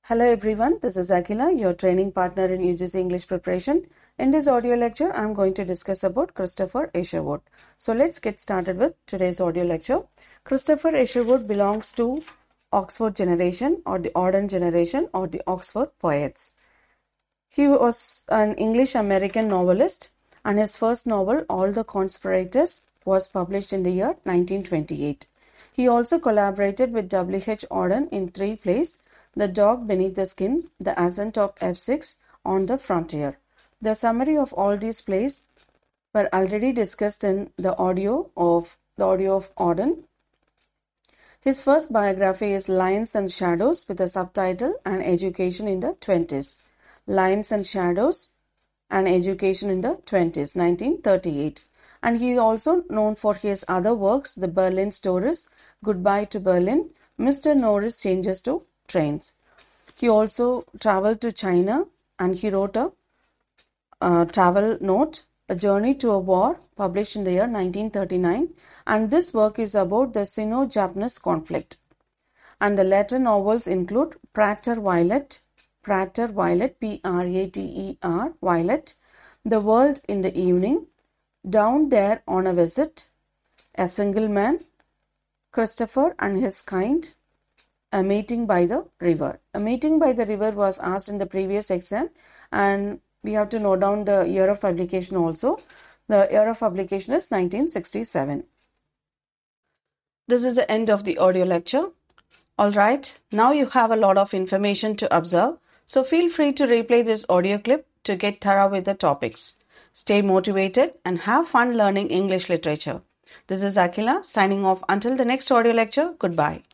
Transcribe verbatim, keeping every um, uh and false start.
Hello everyone, this is Akhila, your training partner in U G C English preparation. In this audio lecture, I am going to discuss about Christopher Isherwood. So let's get started with today's audio lecture. Christopher Isherwood belongs to Oxford generation or the Auden generation or the Oxford poets. He was an English-American novelist and his first novel, All the Conspirators, was published in the year nineteen twenty-eight. He also collaborated with W H Auden in three plays: The Dog Beneath the Skin, The Ascent of F six, On the Frontier. The summary of all these plays were already discussed in the audio of the audio of Auden. His first biography is Lines and Shadows with the subtitle An Education in the twenties. Lines and Shadows, An Education in the twenties, nineteen thirty-eight. And he is also known for his other works, The Berlin Stories, Goodbye to Berlin, Mister Norris Changes to Trains. He also traveled to China and he wrote a uh, travel note, A Journey to a War, published in the year nineteen thirty-nine, and this work is about the Sino-Japanese conflict. And the later novels include Prater Violet, Prater Violet, P R A T E R, Violet, The World in the Evening, Down There on a Visit, A Single Man, Christopher and His Kind, A Meeting by the River. A Meeting by the River was asked in the previous exam, and we have to note down the year of publication also. The year of publication is nineteen sixty-seven. This is the end of the audio lecture. Alright, now you have a lot of information to observe, so feel free to replay this audio clip to get thorough with the topics. Stay motivated and have fun learning English literature. This is Akhila signing off until the next audio lecture. Goodbye.